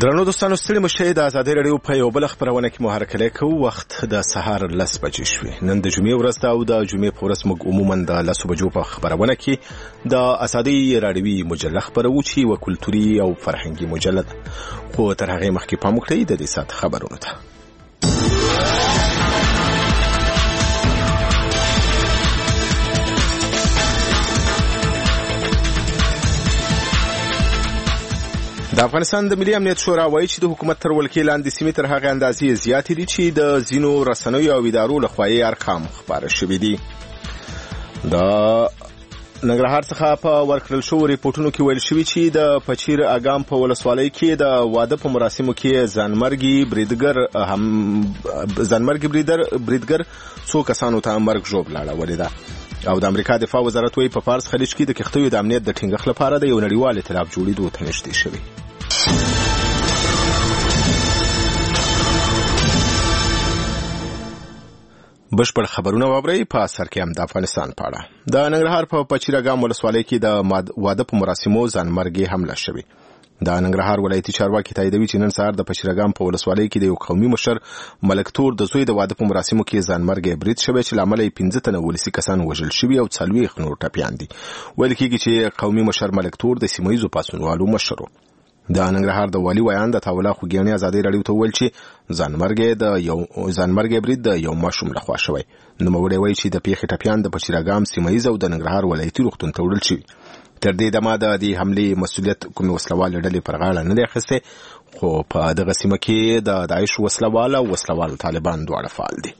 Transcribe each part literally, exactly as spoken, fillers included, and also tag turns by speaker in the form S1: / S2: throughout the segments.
S1: درنو دوستانو ستړي مشه د ازادي رادیو په یو بل خبرونه کې مو هرکلی کوو. وخت د سهار لس بجې شوې. نن د جمعې ورځ ده او د جمعې په ورځ موږ عموما د لسو بجو په خبرونه کې د ازادي رادیوي مجله خبرو چې یوه کلتوري او فرهنګي مجله ده، خو تر هغې مخکې پام وکړئ د دې ساعت خبرونو ته. د افغانستان د ملي امنیت شورا وایي چې د حکومت تر ولکې لاندې سیمې تر هغې اندازې زیاتې دي چې د ځینو رسنیو او ادارو لخوا یې ارقام خپاره شوي دي. د ننګرهار څخه په ورکړل شوو ریپورټونو کې ویل شوي چې د پچیر اګام په ولسوالۍ کې د واده په مراسمو کې ځانمرګي بریدګر هم ځانمرګي بریدر بریدګر څو کسانو ته مرګ ژوبله اړولې ده. او د امریکا دفاع وزارت وایي په فارس خلیج کې د کښتیو د امنیت د ټینګښت لپاره د یو نړیوال ائتلاف جوړېدو ته نږدې شوي. بشپړ خبرونه واورئ په اثر کې هم د افغانستان په اړه. د ننګرهار په پچیر اګام ولسوالۍ کې د واده په مراسمو ځانمرګي حمله شوې. د ننګرهار ولایتي چارواکي تاییدوي چې نن سهار د پچیر اګام په ولسوالۍ کې د یو قومي مشر ملک تور د زوی د واده په مراسمو کې ځانمرګي برید شوی چې له امله یې پنځه تنه ولسي کسان وژل شوي او څلوېښت نور ټپیان دي. ویل کېږي چې قومي مشر ملک تور د سیمه ییزو پاڅونوالو مشر و. د ننګرهار د والي ویان د تاوله خوږیاني ازادي رادیو ته وویل چې ځانمرګي د یو ځانمرګي برید د یو ماشوم لخوا شوی. نوموړی وایي چې د پیښې ټپیان د پچیر اګام سیمه ییز او د ننګرهار ولایتي روغتون ته وړل شوي. تر دې دمه د دې حملې مسؤلیت کومې وسلوالې ډلې پر غاړه نه دی اخیستی، خو په دغه سیمه کې د داعش وسلوال او وسلوال طالبان دواړه فعال دي.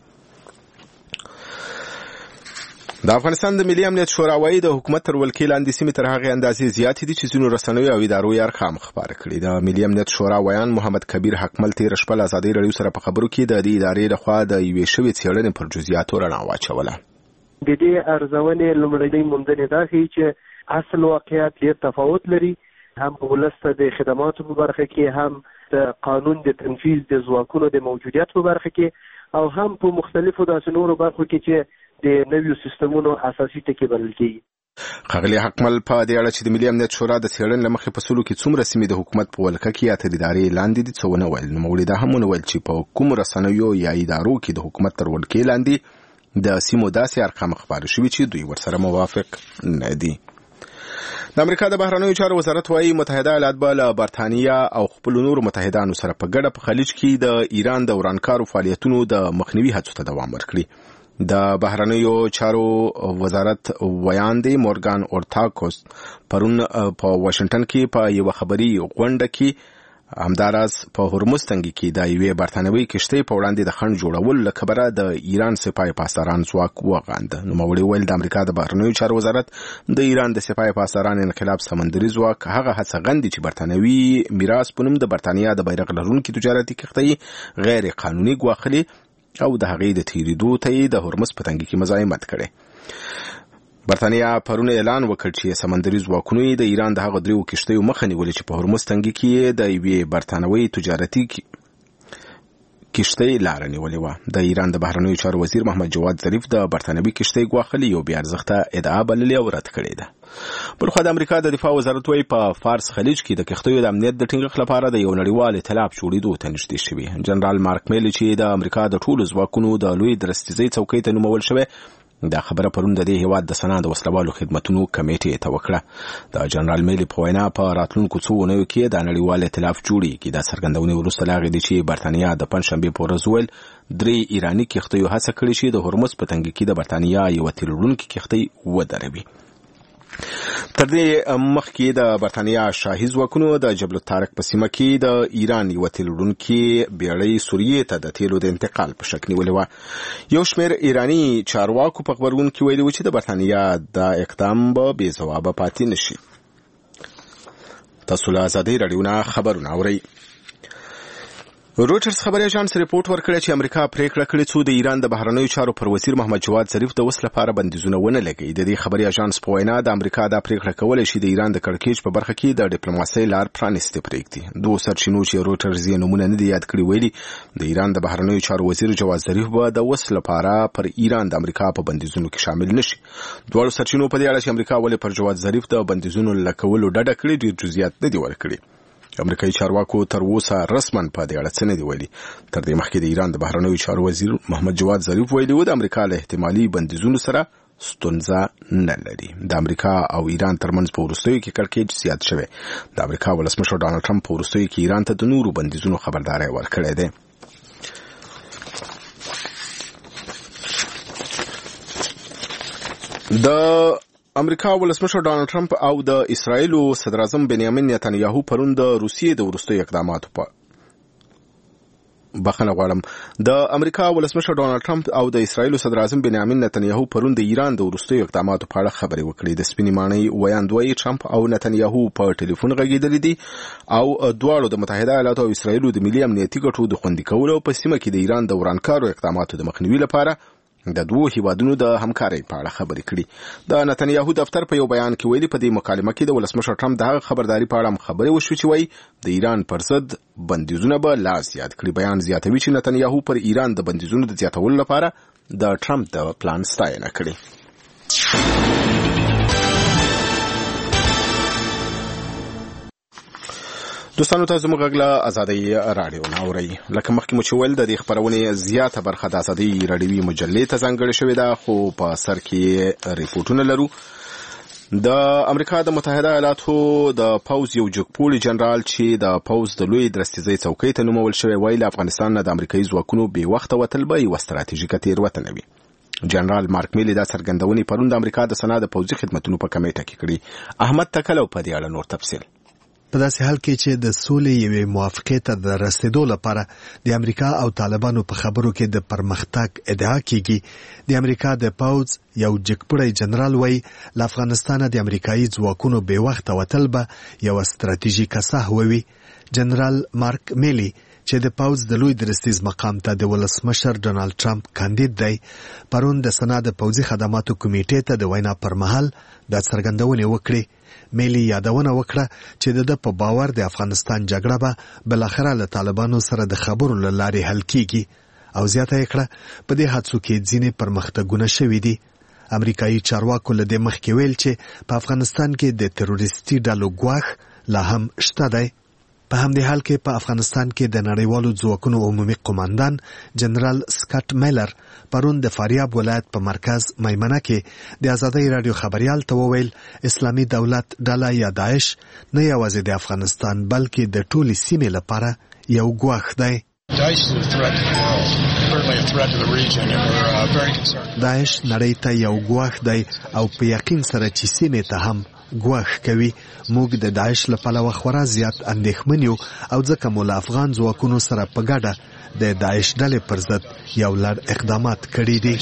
S1: د افغانستان د ملي امنیت شورا وایي د حکومت تر ولکې لاندې سیمې تر هغې اندازې زیاتې دي چې ځینو رسنیو او ادارو یې ارقام خپاره کړي. د ملي امنیت شورا ویان محمد کبیر حکمل تېره شپه له ازادي رادیو سره په خبرو کې د دې ادارې لخوا د یوې شوې څېړنې پر جزئیاتو رڼا واچوله.
S2: د دې ارزونې لومړنۍ موندنې دا ښیي چې اصل واقعیت ډېر تفاوت لري، هم په ولس ته د خدماتو په برخه کې، هم د قانون د تنفیذ د ځواکونو د موجودیت په برخه کې، او هم په مختلفو داسې نورو برخو کې چې د نویو سیستمونو اساسي ټکي بلل کېږي.
S1: ښاغلي حکمل په دې اړه چې د ملي امنیت شورا د څېړنې له مخې په سلو کې څومره سیمې د حکومت په ولکه کې یا تر ادارې لاندې دي څه ونه ویل. نوموړي دا هم ونه ویل چې په کومو رسنیو یا ادارو کې د حکومت تر ولکې لاندې د سیمو داسې ارقام خپاره شوي چې دوی ورسره موافق نه دي. د امریکا د بهرنیو چارو وزارت وایي متحده ایالات به له برتانیا او خپلو نورو متحدانو سره په ګډه په خلیج کې د ایران د ورانکارو فعالیتونو د مخنیوي هڅو ته دوام ورکړي. د بهرنیو چارو وزارت ویان دی مورګان اورتاکوس پرون په واشنگټن کې په یوه خبري غونډه کې همداراز په هرمز تنګي کې د یوې برتانوي کشتۍ په وړاندې د خنډ جوړولو له کبله د ایران سپاه پاسداران ځواک وغانده. نوموړي ویل د امریکا د بهرنیو چارو وزارت د ایران د سپاه پاسداران انقلاب سمندري ځواک هغه هڅه غندي چې برتانوي میراث په نوم د برتانیا د بیرغ لرونکي تجارتي کښتۍ غیر قانوني ګواښلي او د هغې د تېرېدو ته یې د هرمز په تنګي کې مزاحمت کړی. برتانیا پرون اعلان وکړ چې سمندري ځواکونو د ایران د هغه دریو کښتیو مخه نیولې چې په هرمز تنګي کې د یوې برتانوي تجارتي کښتۍ لاره نیولې وه. د ایران د بهرنیو چارو وزیر محمد جواد ظریف د برتانوي کښتۍ ګواښلې یو بې ارزښته ادعا بللې او رد کړې ده. بل خوا د امریکا د دفاع وزارت وایي په فارس خلیج کې د کښتیو د امنیت د ټینګښت لپاره د یو نړیوال ائتلاف جوړېدو ته نږدې شوي. جنرال مارک میلي چې د امریکا د ټولو ځواکونو د لوی درستیزۍ څوکۍ ته نومول شوی، دا خبره پرون د دې هیواد د سنا د وسلوالو خدمتونو کمیټې ته وکړه. د جنرال میلي په وینا په راتلونکو څو اونیو کې د نړیوال ائتلاف جوړېږي. دا څرګندونې وروسته له هغې دي چې برتانیا د پنجشنبې په ورځ وویل درې ایراني کښتیو هڅه کړې چې د هرمز په تنګي کې د برتانیا یوه تېروړونکې کښتۍ ودروي. تر دې مخکې د برتانیا شاهي ځواکونو د جبل الطارق په سیمه کې د ایران یوه تېروړونکې بیړۍ سوریې ته د تیلو د انتقال په شک نیولې وه. یو شمېر ایراني چارواکو په خبرونه کې ویلي و چې د برتانیا دا اقدام به بې ځوابه پاتې نشي. تاسو له ازادي راډیو نه خبرونه اورئ. رویټرز خبري اژانس ریپورټ ورکړی چې امریکا پریکړه کړې څو د ایران د بهرنیو چارو پر وزیر محمد جواد ظریف د اوس لپاره بندیزونه ونه لګوي. د دې خبري اژانس په وینا د امریکا دا پریکړه کولی شي د ایران د کړکېچ په برخه کې د ډیپلوماسۍ لار پرانیستې پرېږدي. دوه سرچینو چې رویټرز یې نومونه نه دي یاد کړي ویلي د ایران د بهرنیو چارو وزیر جواد ظریف به د اوس لپاره پر ایران د امریکا په بندیزونو کې شامل نشي. دواړو سرچینو په دې اړه چې امریکا ولې پر جواد ظریف د بندیزونو لګولو ډډه کړې ډېر جزئیات نه دي ورکړي. امریکایي چارواکو تر اوسه رسما په دې اړه څه نه دي ویلي. تر دې مخکې د ایران د بهرنیو چارو وزیر محمد جواد ظریف ویلي و د امریکا له احتمالي بندیزونو سره ستونزه نه لري. د امریکا او ایران ترمنځ په وروستیو کې کړکېچ زیات شوی. د امریکا ولسمشر ډانلډ ټرمپ په وروستیو کې ایران ته د نورو بندیزونو خبرداری ورکړی دی. د امریکا ولسمشر ډانلډ ټرمپ او د اسرایل صدر اعظم بنیامین نتنیاهو پرون د روسیې د وروستیو اقداماتو په بخنه غواړم د امریکا ولسمشر ډانلډ ټرمپ او د اسرایل صدر اعظم بنیامین نتنیاهو پرون د ایران د وروستیو اقداماتو په اړه خبرې وکړې. د سپینې ماڼۍ ویاند وایي ټرمپ او نتنیاهو په ټلیفون غږېدلي دي او دواړو د متحده ایالاتو او اسرایل د ملي امنیتي ګټو د خوندي کولو په سیمه کې د ایران د ورانکارو اقداماتو د مخنیوي لپاره د دوه هیوادونو د همکارۍ په اړه خبرې کړي. د نتنیاهو دفتر په یو بیان کې ویلي په دې مکالمه کې د ولسمشر ټرمپ د هغه خبرداري په اړه خبرې وشوې چې وایي د ایران پر ضد بندیزونه به لا زیات کړي. بیان زیاتوي چې نتنیاهو پر ایران د بندیزونو د زیاتولو لپاره د ټرمپ د پلان ستاینه کړې. دوستانو تاسو موږ غږ ازادي رادیو ناوري لکه مخکې مو چې ویل د دې خبرونې زیاته برخه د ازادي رادیوي مجلې ته ځانګړې شوې ده، خو په سر کې ریپورتونه لرو. د امریکا د متحده ایالاتو د پوز یو جګپوړي جنرال چې د پوز د لوی درستیزۍ څوکۍ ته نومول شوی وایي له افغانستان نه د امریکایي ځواکونو بې وخته وتل به یوه ستراتیژیکه تېروتنه وي. جنرال مارک میلي دا څرګندونې پرون د امریکا د سنا د پوځي خدمتونو په کمیټه کې کړي. احمد تکلو په دې اړه نور تفصیل.
S3: په داسې حال کې چې د سولې یوې موافقې ته د رسیدو لپاره د امریکا او طالبانو په خبرو کې د پرمختګ ادعا کیږي، د امریکا د پوز یو جګپوړی جنرال وایي له افغانستانه د امریکایي ځواکونو بې وخته وتل به یوه ستراتیژیکه سهوه وي. جنرال مارک میلي چې د پوز د لوی درستیز مقام ته د ولسمشر ډانلډ ټرمپ کاندید دی، پرون د سنا د پوځي خدماتو کمیټې ته د وینا پر مهال دا څرګندونې وکړې. میلی یادونه وکړه چې د په باور د افغانستان جګړه به بلاخره له طالبانو سره د خبرو له لارې حل کیږي او زیاته یې کړه په دې هڅو کې ځینې پرمختګونه شوي دي. امریکایي چارواکو له دې مخکې ویل چې په افغانستان کې د تروریستي ډلو ګواښ لا هم شته دی. په همدې حال کې په افغانستان کې د نړیوالو ځواکونو عمومي قماندان جنرال سکاټ میلر پرون د فاریاب ولایت په مرکز میمنه کې د ازادۍ رادیو خبریال ته وویل اسلامي دولت ډله یا داعش نه یوازې د افغانستان بلکې د ټولې سیمې لپاره یو ګواښ دی. داعش نړۍ ته یو ګواښ دی او په یقین سره چې سیمې ته هم ګواښ کوي. موږ د داعش له پلوه خورا زیات اندېښمن یو او ځکه مو له افغان ځواکونو سره په ګډه د داعش ډلې پر ضد یو لړ اقدامات کړي دي.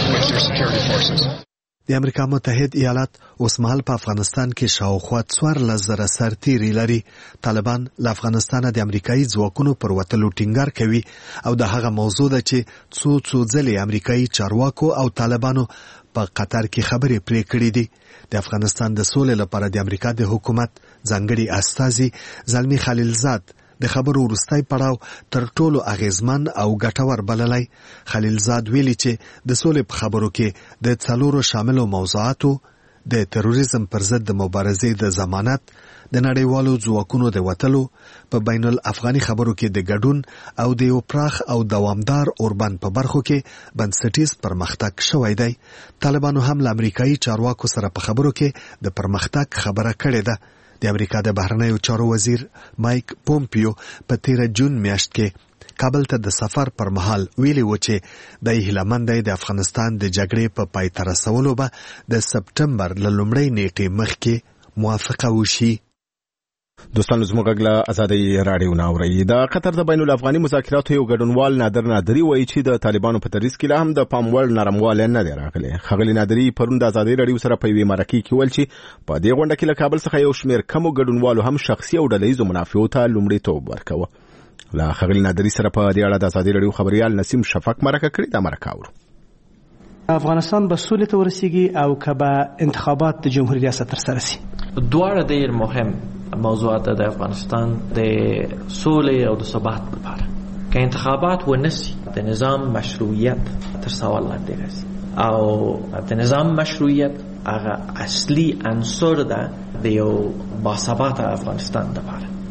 S3: د امریکا متحد ایالات اوسمهال په افغانستان کې شاوخوا څوارلس زره سرتیري لري. طالبان له افغانستانه د امریکایي ځواکونو پر وتلو ټینګار کوي او د هغه موضوع ده چې څو څو ځلې امریکایي چارواکو او طالبانو په قطر کې خبرې پرې کړې دي. د افغانستان د سولې لپاره د امریکا د حکومت ځانګړي استازي زلمی خلیلزاد د خبرو وروستی پړاو تر ټولو اغیزمن او ګټور بللی. خلیلزاد ویلي چې د سولې په خبرو کې د څلورو شاملو موضوعاتو د تروریزم پر ضد د مبارزې د ضمانت، د نړیوالو ځواکونو د وتلو، په بین الافغاني خبرو کې د ګډون او د یو پراخ او دوامدار اوربند په برخو کې بنسټیز پرمختګ شوی دی. طالبانو هم له امریکایي چارواکو سره په خبرو کې د پرمختګ خبره کړې ده. د امریکا د بهرنیو چارو وزیر مایک پومپیو په تیره جون میاشت کې کابل ته د سفر پر مهال ویلي و چې د هیلهمند دی د افغانستان د جګړې په پای ته رسولو به د سپټمبر له لومړۍ نیټې مخکې موافقه وشي.
S1: دوستانو زموږ غږ له ازادۍ رادیو ناوري. د قطر د بین الافغاني مذاکراتو یو ګډونوال نادر نادري وایي چې د طالبانو په تدریس کې لا هم د پام وړ نرموالی نه دی راغلی. ښاغلي نادري پرون د ازادۍ رادیو سره په یوې مرکې کې ویل چې په دې غونډه کې له کابل څخه یو شمېر کمو ګډونوالو هم شخصي او ډلهییزو منافعو ته لومړیتوب ورکوه. له ښاغلي نادري سره په دې اړه د ازادۍ رادیو خبریال نسیم شفق مرکه کړې. دا مرکه اورو.
S4: افغانستان به سولې ته ورسیږي او که به انتخابات د جمهوریت ریاست ترسره شي. دواړه ډېر مهم موضوعات د افغانستان د سولې او د ثبات لپاره. که انتخابات ونسي د نظام مشروعیت تر سوال لاندې راځي او د نظام مشروعیت هغه اصلي عنصر ده د یو باثباته افغانستان لپاره.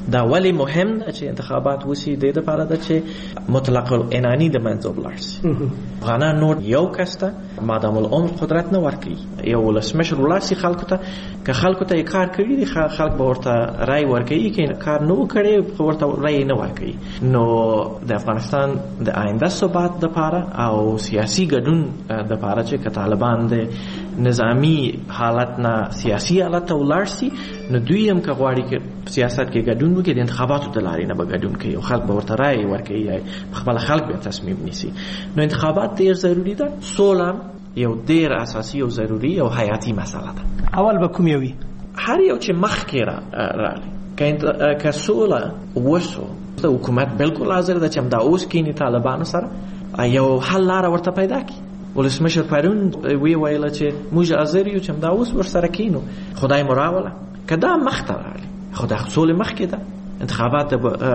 S4: دا ولی مهم ده چې انتخابات وشي د دې لپاره ده چې مطلق العنانی د منځ ولاړ شي. افغانان نور یو کس ته مادام العمر قدرت نه ورکوي، یو ولسمشر ولاړ شي خلکو ته، که خلکو ته کار کړي دي خلک به ورته رای ورکوي، که کار نه وکړي ورته رای نه ورکوي. نو د افغانستان د آینده ثبات لپاره او سیاسي ګډون لپاره چې که طالبان د نظامی حالت نه سیاسي حالت ته ولاړ شي، نو دوی هم که غواړي چې سیاست کې ګډون وکړي د انتخاباتو د لارې نه به ګډون کوي او خلک به ورته رایې ورکوي، خپله خلک به تصمیم نیسي. نو انتخابات ډېر ضروري ده. سوله یو ډېر اساسي او ضروري او حیاتي مسله ده.
S5: اول به کوم یو وي؟
S4: هر یو چې مخکې راغلی که سوله وشو، د حکومت بالکل حاضر ده چې همدا اوس کینی طالبانو سره یو حل لاره ورته پیدا کړي. ولسمشر پرون وی ویله چې موږ حاضر یو چې همدا اوس ورسره کینو، خدای مو راوله. که دا مخته راغلی خو د سولې مخکې ده، انتخابات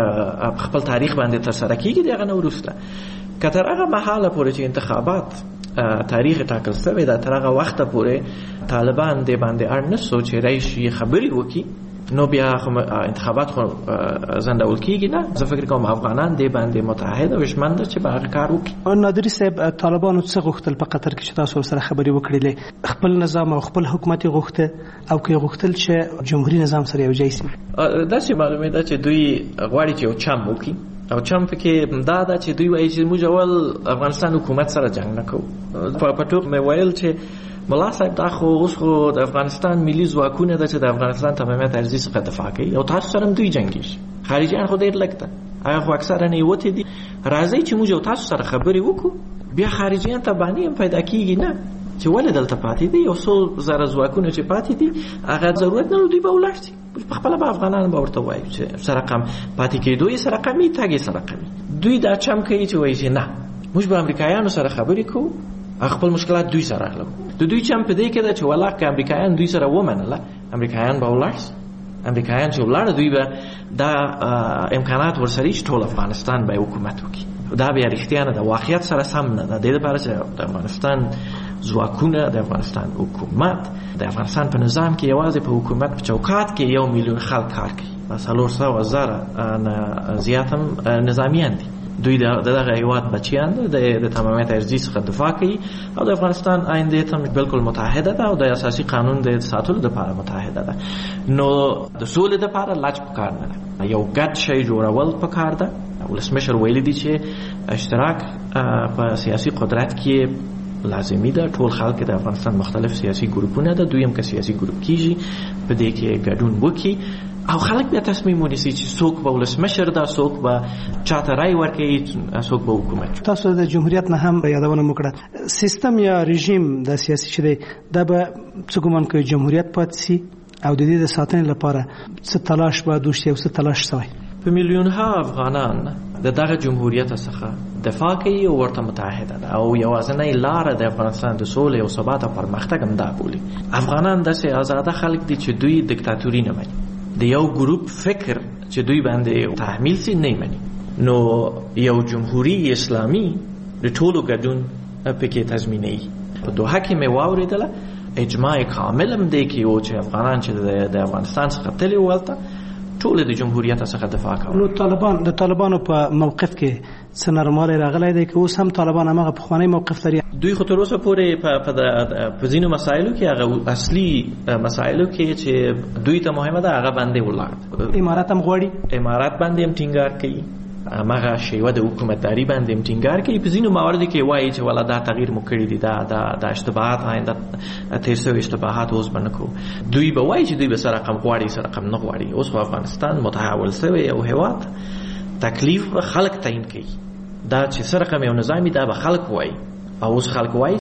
S4: خپل تاریخ باندې ترسره کېږي د هغه نه وروسته. که تر هغه مهاله پورې چې انتخابات تاریخ ټاکل شوی ده، تر هغه وخته پورې طالبان دې باندې اړ نه سو چې راشي خبرې وکړي، نو بیا انتخابات خو ځنډول کېږي نه. زه فکر کوم افغانان دې باندې متحد او ژمن دي چې به هغه کار وکړي.
S5: نادري صاحب، طالبانو څه غوښتل په قطر کې چې تاسو سره خبرې وکړلې؟ خپل نظام او خپل حکومت غوښته او که غوښتل چې جمهوریت نظام سره یو ځای شي؟
S4: دا چې معلومه ده چې دوی غواړي چې یو چم وکړي، او چم پکې دا ده چې دوی وایي چې موږ اول افغانستان حکومت سره جنګ نه کوو. په ټوک مې ویل چې ملا صاحب دا خو اوس خو د افغانستان ملي ځواکونه ده چې د افغانستان تمامیت ارضي څخه دفاع کوي او تاسو سره دوی جنګیږي. خارجيان خو ډېر لږ ده، هغه خو اکثره نیوتې دي. راځئ چې موږ تاسو سره خبرې وکړو، بیا خارجيان ته باندې هم پیدا کېږي نه چې ولې دلته پاتې دي. یو څو زره ځواکونه چې پاتې دي هغه ضرورت نه دوی به ولاړ شي، په خپله به افغانان به ورته وایي چې سره رقم پاتې کېدو یې سره رقمي، تګ یې سره رقمي. دوی دا چم کوي چې وایي چې نه موږ به امریکایانو سره خبرې کوو، خپل مشکلات دوی سره حلو. د دوی چم په دې کې ده چې والله که امریکایان دوی سره ومنله، امریکایان به ولاړ شي. امریکایان چې ولاړه دوی به دا امکانات ورسره چې ټول افغانستان به حکومت وکړي. دا بیا رښتیا نه ده، واقعیت سره سم نه ده. د دې لپاره چې د افغانستان ځواکونه، د افغانستان حکومت، د افغانستان په نظام کې یوازې په حکومت په چوکات کې یو میلیون خلک کار کوي، څلور سوه زره نه زیات هم نظامیان دي. دوی دغه هیواد بچیان دي، د تمامیت ارضي څخه دفاع کوي او د افغانستان آینده ته بالکل متحده ده او د اساسي قانون د ساتلو لپاره متحده ده. نو د سولې لپاره لاچ پکار نه ده، یو ګډ شی جوړول پکار ده. ولسمشر ویلي دي چې اشتراک په سیاسي قدرت کې لازمي ده. ټول خلک د افغانستان مختلف سیاسي ګروپونه ده، دوی هم که سیاسي ګروپ کیږي په دې کې ګډون وکړي او خلک بیا تصمیم ونیسي چې څوک به ولسمشر ده، څوک به چاته رای ورکوي، څوک به حکومت.
S5: تاسو د جمهوریت نه هم یادونه وکړه، سیستم یا رژیم د سیاسي چې دی دا به څه ګمان کوي جمهوریت پاتې شي او د دې د ساتنې لپاره څه تلاش باید وشي او څه تلاش شوی؟
S4: په میلیونها افغانان د دغه جمهوریت څخه دفاع کوي او ورته متحده ده او یوازینۍ لاره د افغانستان د سولې او ثبات او پرمختګ هم دا بولي. افغانان داسې آزاده خلک دي چې دوی دیکتاتوري نه مني، د یو ګروپ فکر چې دوی باندې تحمیل سي نه مني. نو یو جمهوریت اسلامي د ټولو ګډون پکې تضمینوي. په دوحه کې مې واورېدله اجماع کامل هم دی کې و چې افغانان چې د افغانستان څخه تللي ولته ټول د جمهوریت څخه دفاع کوي.
S5: نو طالبان د طالبانو په موقف کې څه نرموالی راغلی دی که اوس هم طالبان هماغه پخوانی موقف لري؟
S4: دوی خو تر اوسه پورې په ځینو مسایلو کې هغه اصلي مسایلو کې چې دوی ته مهمه ده هغه باندې ولاړ.
S5: امارات هم غواړي،
S4: امارات باندې هم ټینګار کوي، هغه شیوه د حکومتداري باندې هم ټینګار کوي. په ځینو مواردو کې وایي چې والا دا تغییر مو کړی دي، دا د اشتباهات آینده تیر شوي اشتباهات اوس به نه کوو. دوی به وایي چې دوی به سره رقم غواړي، سره رقم نه غواړي. اوس خو افغانستان متحول شوی او هېواد تکلیف خلک تعیین کوي. دا چې سره رقم یو نظامي دا به خلک وایي او اوس خلک وایي